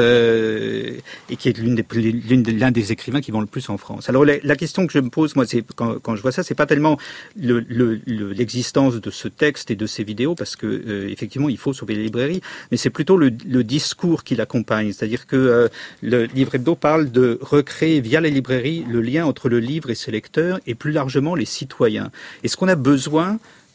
euh, et qui est l'une des, l'une des, l'un des écrivains qui vend le plus en France. Alors la, la question que je me pose, moi, c'est quand, quand je vois ça, c'est pas tellement le, le, le, l'existence de ce texte et de ces vidéos, parce que euh, effectivement, il faut sauver les librairies, mais c'est plutôt le, le discours qui l'accompagne. C'est-à-dire que euh, le Livre Hebdo parle de recréer via les librairies le lien entre le livre et ses lecteurs, et plus largement les citoyens. Est-ce qu'on a besoin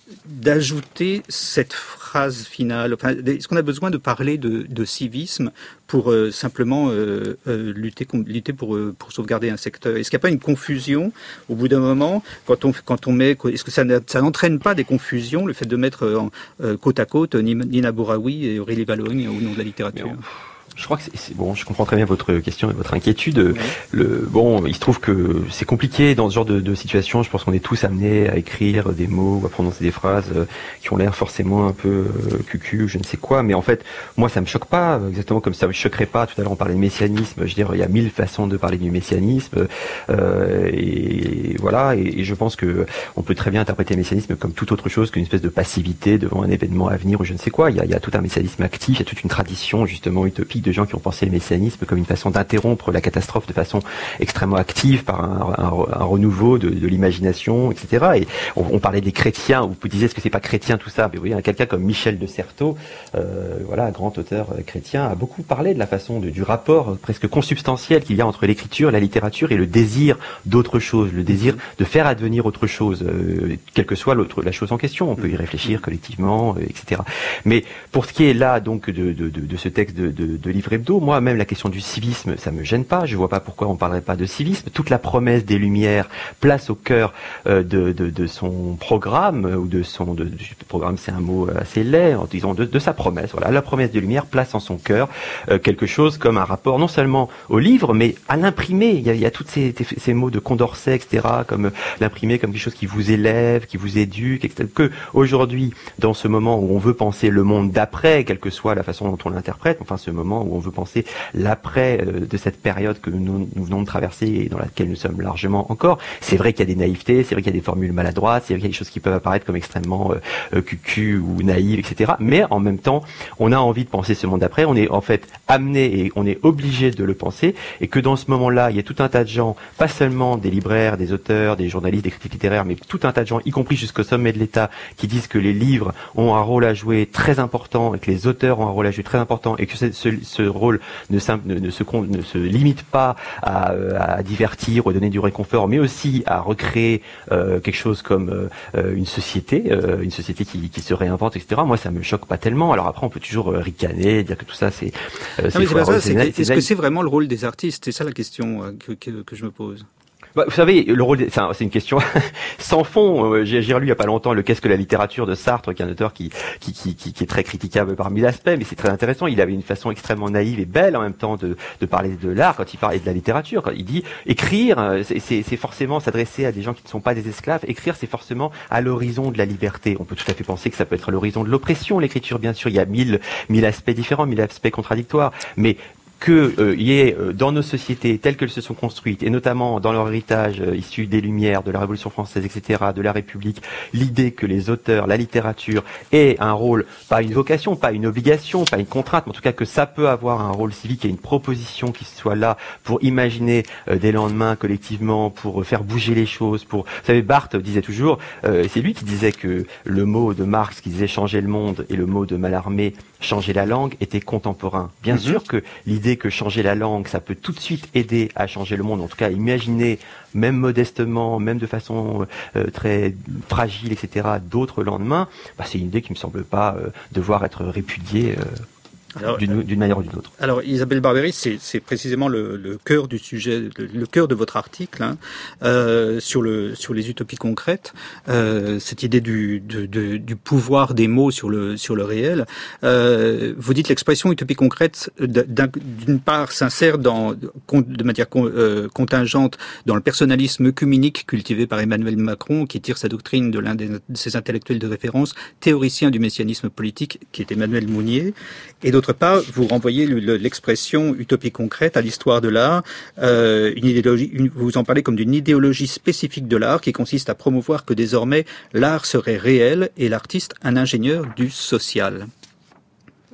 d'ajouter cette phrase finale? Enfin, est-ce qu'on a besoin de parler de, de civisme pour euh, simplement euh, euh, lutter, lutter pour, euh, pour sauvegarder un secteur? Est-ce qu'il n'y a pas une confusion au bout d'un moment quand on, quand on met, est-ce que ça, ça n'entraîne pas des confusions, le fait de mettre en, euh, côte à côte Nina Bouraoui et Aurélie Valogne au nom de la littérature? Je crois que c'est, c'est bon. Je comprends très bien votre question et votre inquiétude. Oui. Le bon, il se trouve que c'est compliqué dans ce genre de, de situation. Je pense qu'on est tous amenés à écrire des mots ou à prononcer des phrases euh, qui ont l'air forcément un peu euh, cucu, je ne sais quoi. Mais en fait, moi, ça me choque pas. Exactement comme ça me choquerait pas. Tout à l'heure, on parlait de messianisme. Je veux dire, il y a mille façons de parler du messianisme. Euh, et, et voilà. Et, et je pense que on peut très bien interpréter le messianisme comme toute autre chose qu'une espèce de passivité devant un événement à venir ou je ne sais quoi. Il y a, il y a tout un messianisme actif. Il y a toute une tradition justement utopique de gens qui ont pensé le messianisme comme une façon d'interrompre la catastrophe de façon extrêmement active par un, un, un renouveau de, de l'imagination, et cetera. Et on, on parlait des chrétiens, vous disiez est-ce que c'est pas chrétien tout ça? Mais vous voyez, quelqu'un comme Michel de Certeau, euh, voilà, un grand auteur chrétien, a beaucoup parlé de la façon de, du rapport presque consubstantiel qu'il y a entre l'écriture, la littérature et le désir d'autre chose, le désir de faire advenir autre chose, euh, quelle que soit l'autre, la chose en question. On peut y réfléchir collectivement, euh, et cetera. Mais pour ce qui est là donc de, de, de, de ce texte de, de, de Livre Hebdo, moi, même la question du civisme, ça me gêne pas. Je vois pas pourquoi on parlerait pas de civisme. Toute la promesse des Lumières place au cœur euh, de, de, de son programme ou de son de, de programme, c'est un mot assez laid, disons de, de sa promesse. Voilà, la promesse des Lumières place en son cœur euh, quelque chose comme un rapport non seulement au livre, mais à l'imprimé. Il y a, il y a tous ces, ces mots de Condorcet, et cetera, comme euh, l'imprimé comme quelque chose qui vous élève, qui vous éduque, et cetera. Que aujourd'hui, dans ce moment où on veut penser le monde d'après, quelle que soit la façon dont on l'interprète, enfin ce moment où on veut penser l'après euh, de cette période que nous, nous venons de traverser et dans laquelle nous sommes largement encore. C'est vrai qu'il y a des naïvetés, c'est vrai qu'il y a des formules maladroites, c'est vrai qu'il y a des choses qui peuvent apparaître comme extrêmement euh, euh, cucu ou naïves, et cetera. Mais en même temps, on a envie de penser ce monde d'après, on est en fait amené et on est obligé de le penser, et que dans ce moment-là, il y a tout un tas de gens, pas seulement des libraires, des auteurs, des journalistes, des critiques littéraires, mais tout un tas de gens, y compris jusqu'au sommet de l'État, qui disent que les livres ont un rôle à jouer très important, et que les auteurs ont un rôle à jouer très important, et que ce, ce, ce rôle ne, ne, ne, se, ne se limite pas à, à divertir ou à donner du réconfort, mais aussi à recréer euh, quelque chose comme euh, une société, euh, une société qui, qui se réinvente, et cetera. Moi, ça me choque pas tellement. Alors après, on peut toujours euh, ricaner, dire que tout ça, c'est... Euh, non, mais c'est pas ça, c'est, c'est, est-ce que c'est vraiment le rôle des artistes? C'est ça la question euh, que, que, que je me pose. Bah, vous savez, le rôle, c'est, un, c'est une question sans fond. Euh, j'ai, j'ai relu il y a pas longtemps le Qu'est-ce que la littérature de Sartre, qui est un auteur qui, qui, qui, qui, qui est très critiquable par mille aspects, mais c'est très intéressant. Il avait une façon extrêmement naïve et belle en même temps de, de parler de l'art quand il parlait de la littérature. Quand il dit écrire, c'est, c'est, c'est forcément s'adresser à des gens qui ne sont pas des esclaves. Écrire, c'est forcément à l'horizon de la liberté. On peut tout à fait penser que ça peut être à l'horizon de l'oppression. L'écriture, bien sûr, il y a mille, mille aspects différents, mille aspects contradictoires, mais que euh, y ait euh, dans nos sociétés telles qu'elles se sont construites, et notamment dans leur héritage euh, issu des Lumières, de la Révolution française, et cetera, de la République, l'idée que les auteurs, la littérature aient un rôle, pas une vocation, pas une obligation, pas une contrainte, mais en tout cas que ça peut avoir un rôle civique et une proposition qui soit là pour imaginer euh, des lendemains collectivement, pour euh, faire bouger les choses, pour... Vous savez, Barthes disait toujours, euh, c'est lui qui disait que le mot de Marx qui disait changer le monde et le mot de Mallarmé changer la langue était contemporain. Bien mm-hmm. sûr que l'idée que changer la langue, ça peut tout de suite aider à changer le monde, en tout cas imaginer, même modestement, même de façon euh, très fragile, et cetera, d'autres lendemains, bah, c'est une idée qui me semble pas euh, devoir être répudiée euh, Alors, d'une, d'une manière ou d'une autre. Alors Isabelle Barberis, c'est, c'est précisément le, le cœur du sujet, le, le cœur de votre article hein, euh, sur le sur les utopies concrètes, euh, cette idée du, de, de, du pouvoir des mots sur le sur le réel. Euh, vous dites l'expression utopie concrète d'une part s'insère dans de manière euh, contingente dans le personnalisme œcuménique cultivé par Emmanuel Macron, qui tire sa doctrine de l'un de ses intellectuels de référence, théoricien du messianisme politique, qui est Emmanuel Mounier, et d'autre part, vous renvoyez l'expression utopie concrète à l'histoire de l'art. Euh, une idéologie, une, vous en parlez comme d'une idéologie spécifique de l'art qui consiste à promouvoir que désormais l'art serait réel et l'artiste un ingénieur du social. Mmh.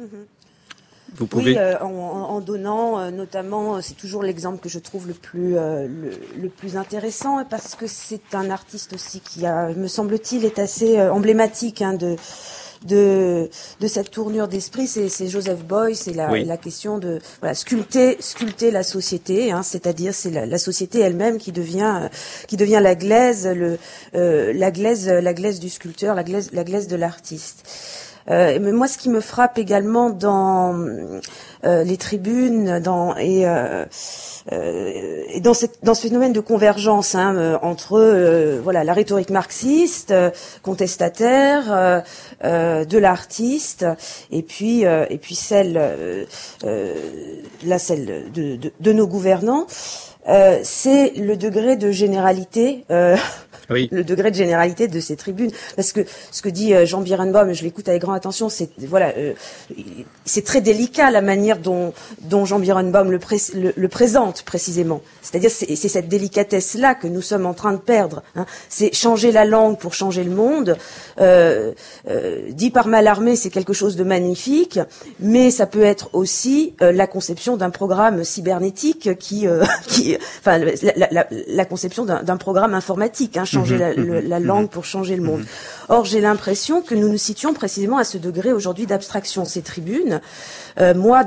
Vous pouvez... Oui, euh, en, en donnant, euh, notamment, c'est toujours l'exemple que je trouve le plus, euh, le, le plus intéressant, parce que c'est un artiste aussi qui, a, me semble-t-il, est assez euh, emblématique hein, de de de cette tournure d'esprit, c'est, c'est Joseph Beuys, c'est la, oui. la question de voilà sculpter sculpter la société, hein, c'est-à-dire c'est la, la société elle-même qui devient qui devient la glaise, le euh, la glaise la glaise du sculpteur, la glaise la glaise de l'artiste. Euh, mais moi, ce qui me frappe également dans euh, les tribunes, dans et, euh, euh, et dans, cette, dans ce phénomène de convergence hein, euh, entre euh, voilà la rhétorique marxiste, euh, contestataire, euh, euh, de l'artiste, et puis euh, et puis celle euh, euh, là celle de, de, de nos gouvernants, euh, c'est le degré de généralité. Euh, Oui. Le degré de généralité de ces tribunes, parce que ce que dit Jean Birenbaum, je l'écoute avec grande attention, c'est voilà, euh, c'est très délicat la manière dont, dont Jean Birenbaum le, pré, le, le présente précisément. C'est-à-dire c'est, c'est cette délicatesse-là que nous sommes en train de perdre. Hein. C'est changer la langue pour changer le monde. Euh, euh, dit par Mallarmé, c'est quelque chose de magnifique, mais ça peut être aussi euh, la conception d'un programme cybernétique qui, euh, qui, enfin, la, la, la conception d'un, d'un programme informatique. Hein, changer la, le, la langue pour changer le monde. Or, j'ai l'impression que nous nous situons précisément à ce degré aujourd'hui d'abstraction. Ces tribunes, euh, moi,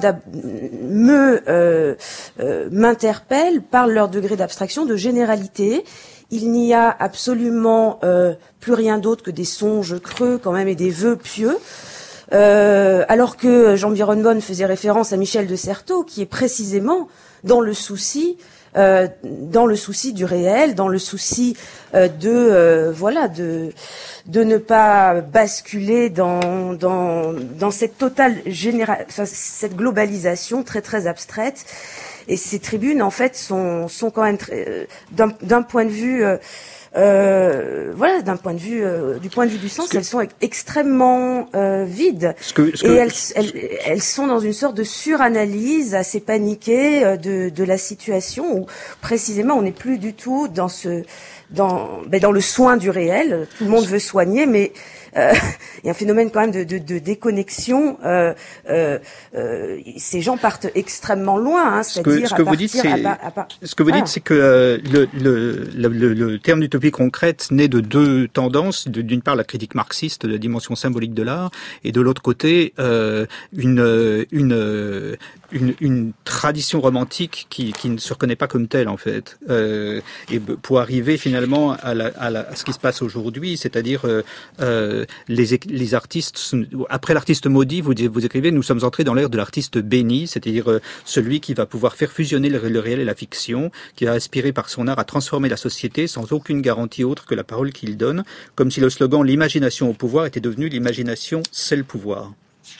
me euh, euh, m'interpellent par leur degré d'abstraction, de généralité. Il n'y a absolument euh, plus rien d'autre que des songes creux, quand même, et des vœux pieux. Euh, alors que Jean Birenbaum faisait référence à Michel de Certeau, qui est précisément dans le souci Euh, dans le souci du réel, dans le souci euh, de euh, voilà de de ne pas basculer dans dans dans cette totale général enfin, cette globalisation très très abstraite. Et ces tribunes en fait sont sont quand même très, euh, d'un d'un point de vue euh, Euh, voilà, d'un point de vue, euh, du point de vue du sens, que, elles sont extrêmement euh, vides. Ce que, ce que, et elles, elles, elles sont dans une sorte de suranalyse assez paniquée euh, de, de la situation où précisément on n'est plus du tout dans ce, dans, ben, dans le soin du réel. Tout le monde veut soigner, mais euh, il y a un phénomène quand même de, de, de déconnexion. Euh, euh, euh, ces gens partent extrêmement loin, hein, c'est-à-dire ce que, ce que à vous dites, c'est, à, à, à, ce que vous voilà. dites, c'est que euh, le, le, le, le, le terme d'utopie concrète naît de deux tendances. De, d'une part, la critique marxiste de la dimension symbolique de l'art, et de l'autre côté, euh, une, une, une, une tradition romantique qui, qui ne se reconnaît pas comme telle, en fait. Euh, et pour arriver finalement à, la, à, la, à ce qui se passe aujourd'hui, c'est-à-dire euh, euh, les, les artistes, après l'artiste maudit, vous, vous écrivez, nous sommes entrés dans l'ère de l'artiste béni, c'est-à-dire euh, celui qui va pouvoir faire fusionner le, le réel et la fiction, qui va aspirer par son art à transformer la société sans aucune garantie autre que la parole qu'il donne, comme si le slogan « l'imagination au pouvoir » était devenu « l'imagination, c'est le pouvoir ».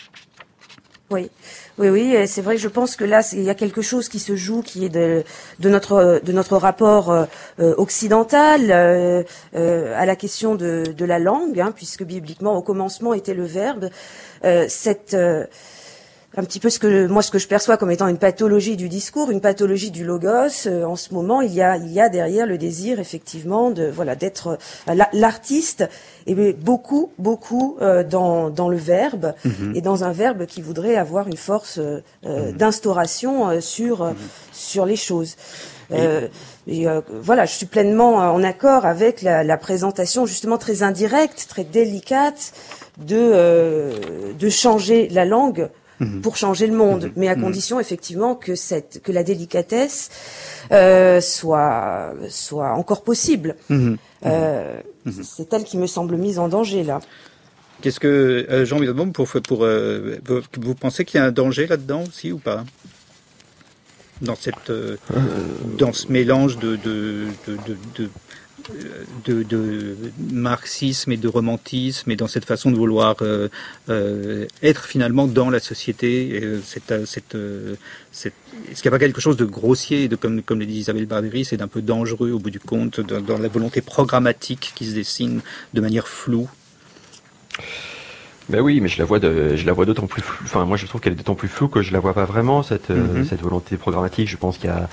Oui, oui, oui, c'est vrai que je pense que là, il y a quelque chose qui se joue, qui est de, de notre de notre rapport euh, occidental euh, euh, à la question de, de la langue, hein, puisque bibliquement, au commencement était le verbe. Euh, cette euh, un petit peu ce que moi ce que je perçois comme étant une pathologie du discours, une pathologie du logos. Euh, en ce moment, il y a il y a derrière le désir effectivement de voilà d'être euh, l'artiste et beaucoup beaucoup euh, dans dans le verbe mmh. et dans un verbe qui voudrait avoir une force euh, mmh. d'instauration euh, sur mmh. sur les choses. Euh, et euh, voilà, je suis pleinement en accord avec la, la présentation justement très indirecte, très délicate de euh, de changer la langue pour changer le monde, mmh. mais à condition effectivement que cette que la délicatesse euh, soit soit encore possible. Mmh. Euh, mmh. C'est elle qui me semble mise en danger là. Qu'est-ce que euh, Jean Birenbaum, pour pour euh, vous pensez qu'il y a un danger là-dedans aussi ou pas? Dans cette euh, dans ce mélange de de de, de, de De, de marxisme et de romantisme, et dans cette façon de vouloir euh, euh, être finalement dans la société, euh, cette, cette, euh, cette, est-ce qu'il n'y a pas quelque chose de grossier, de, comme, comme le dit Isabelle Barbery, c'est d'un peu dangereux au bout du compte, dans, dans la volonté programmatique qui se dessine de manière floue? Ben oui, mais je la vois, de, je la vois d'autant plus floue. Enfin, moi, je trouve qu'elle est d'autant plus floue que je la vois pas vraiment cette, mm-hmm. euh, cette volonté programmatique. Je pense qu'il y a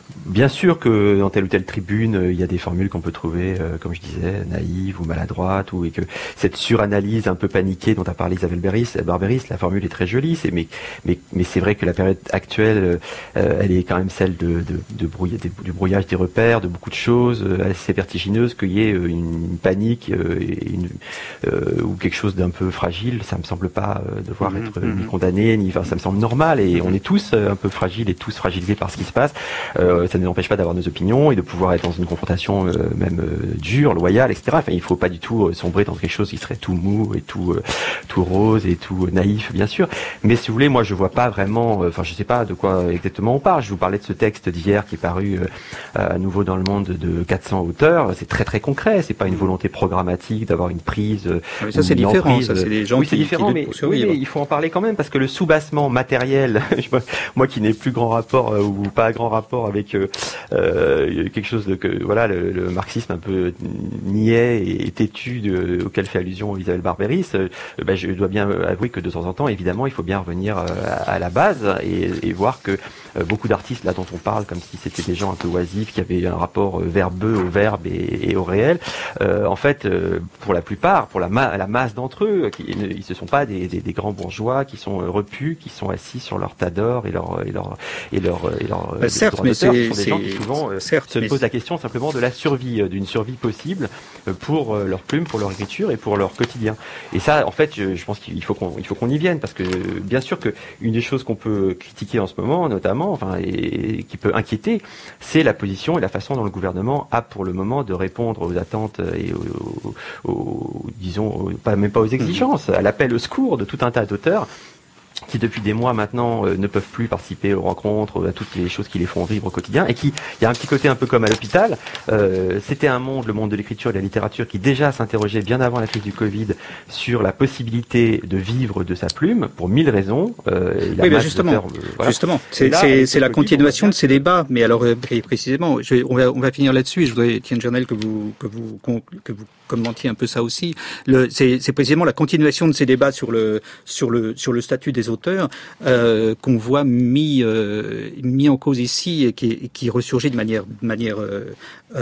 Bien sûr que dans telle ou telle tribune, il y a des formules qu'on peut trouver, euh, comme je disais, naïves ou maladroites, ou et que cette suranalyse un peu paniquée dont a parlé Isabelle Barberis, Barberis, la formule est très jolie, c'est, mais, mais, mais c'est vrai que la période actuelle, euh, elle est quand même celle de, de, de brouilla, du brouillage des repères, de beaucoup de choses euh, assez vertigineuses, qu'il y ait euh, une, une panique euh, et une, euh, ou quelque chose d'un peu fragile, ça me semble pas euh, devoir mmh, être mmh. ni condamné, ni, enfin, ça me semble normal, et mmh. on est tous euh, un peu fragiles et tous fragilisés par ce qui se passe. Euh, ça ne nous empêche pas d'avoir nos opinions et de pouvoir être dans une confrontation euh, même euh, dure, loyale, et cetera. Enfin, il faut pas du tout euh, sombrer dans quelque chose qui serait tout mou et tout euh, tout rose et tout euh, naïf, bien sûr. Mais si vous voulez, moi, je vois pas vraiment. Enfin, euh, je sais pas de quoi exactement on parle. Je vous parlais de ce texte d'hier qui est paru euh, à nouveau dans Le Monde de quatre cents auteurs. C'est très très concret. C'est pas une volonté programmatique d'avoir une prise. Euh, ah, mais ça, c'est différent. Emprise. Ça, c'est les gens oui, qui, c'est différent, qui mais, pour survivre. Oui, mais il faut en parler quand même parce que le soubassement matériel, moi qui n'ai plus grand rapport euh, ou pas grand rapport avec euh, euh, quelque chose de que voilà le, le marxisme un peu niais et têtu de, auquel fait allusion Isabelle Barberis, euh, ben je dois bien avouer que de temps en temps, évidemment, il faut bien revenir euh, à, à la base et, et voir que euh, beaucoup d'artistes là dont on parle comme si c'était des gens un peu oisifs qui avaient un rapport euh, verbeux au verbe et, et au réel, euh, en fait, euh, pour la plupart, pour la, ma- la masse d'entre eux, qui, ne, ils ne sont pas des, des, des grands bourgeois qui sont euh, repus, qui sont assis sur leur tas d'or et leur et leur et leur et leur. Bah, certes, mais c'est, ce sont des c'est, gens qui souvent euh, certes, se posent la question simplement de la survie, euh, d'une survie possible euh, pour euh, leur plume, pour leur écriture et pour leur quotidien. Et ça, en fait, je, je pense qu'il faut qu'on il faut qu'on y vienne parce que bien sûr que une des choses qu'on peut critiquer en ce moment, notamment, enfin, et, et qui peut inquiéter, c'est la position et la façon dont le gouvernement a pour le moment de répondre aux attentes et aux, aux, aux disons, aux, pas même pas aux exigences, à l'appel au secours de tout un tas d'auteurs qui depuis des mois maintenant euh, ne peuvent plus participer aux rencontres, à toutes les choses qui les font vivre au quotidien, et qui, il y a un petit côté un peu comme à l'hôpital, euh, c'était un monde, le monde de l'écriture et de la littérature, qui déjà s'interrogeait bien avant la crise du Covid sur la possibilité de vivre de sa plume, pour mille raisons. Euh, oui, mais justement, faire, euh, voilà. justement, c'est, là, c'est, c'est la continuation de ces débats, mais alors euh, précisément, je, on, va, on va finir là-dessus, et je voudrais, Étienne Journel, que vous, que vous, que vous commentiez un peu ça aussi. Le, c'est, c'est précisément la continuation de ces débats sur le, sur le, sur le statut des auteurs euh, qu'on voit mis, euh, mis en cause ici et qui, qui ressurgit de manière, de manière, euh,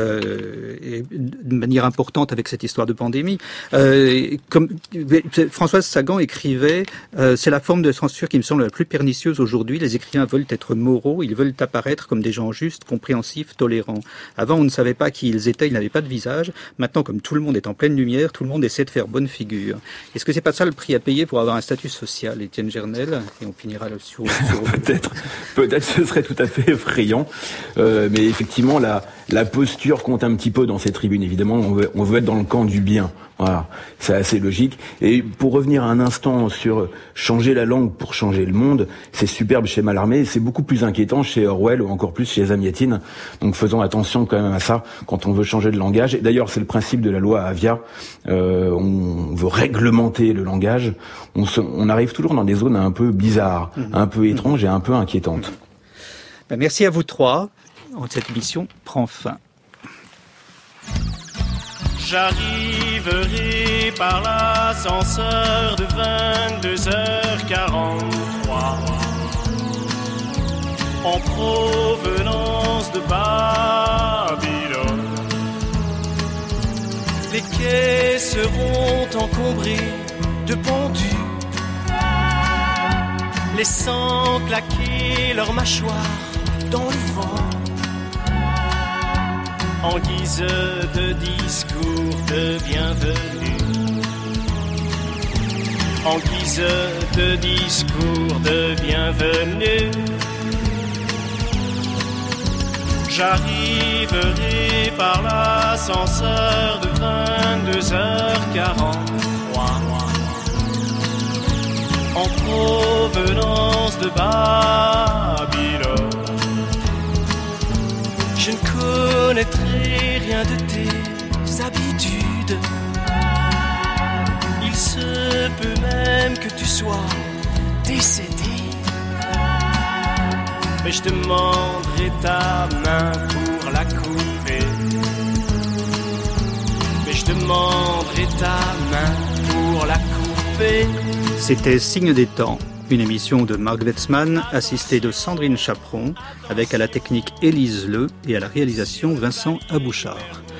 euh, de manière importante avec cette histoire de pandémie. Euh, comme Françoise Sagan écrivait, euh, c'est la forme de censure qui me semble la plus pernicieuse aujourd'hui. Les écrivains veulent être moraux, ils veulent apparaître comme des gens justes, compréhensifs, tolérants. Avant, on ne savait pas qui ils étaient, ils n'avaient pas de visage. Maintenant, comme tout le monde est en pleine lumière, tout le monde essaie de faire bonne figure. Est-ce que c'est pas ça le prix à payer pour avoir un statut social, Étienne Gernel? Et on finira là sur, sur... peut-être, peut-être ce serait tout à fait effrayant, euh, mais effectivement la la posture compte un petit peu dans ces tribunes. Évidemment, on veut on veut être dans le camp du bien. Voilà, c'est assez logique. Et pour revenir un instant sur changer la langue pour changer le monde, c'est superbe chez Mallarmé, c'est beaucoup plus inquiétant chez Orwell ou encore plus chez Zamiatine. Donc faisons attention quand même à ça quand on veut changer de langage. Et d'ailleurs, c'est le principe de la loi Avia. Euh, on veut réglementer le langage. On, se, on arrive toujours dans des zones un peu bizarres, mmh. un peu étranges et un peu inquiétantes. Ben, merci à vous trois. Cette émission prend fin. J'arriverai par l'ascenseur de vingt-deux heures quarante-trois en provenance de Babylone. Les quais seront encombrés de pendus, laissant claquer leurs mâchoires dans le vent. En guise de discours de bienvenue, en guise de discours de bienvenue, j'arriverai par l'ascenseur de vingt-deux heures quarante-trois en provenance de Babylone. Je ne connaîtrai rien de tes habitudes. Il se peut même que tu sois décédé. Mais je demanderai ta main pour la couper. Mais je demanderai ta main pour la couper. C'était Signe des temps, Une émission de Marc Wetzmann, assistée de Sandrine Chaperon, avec à la technique Élise Leu et à la réalisation Vincent Abouchard.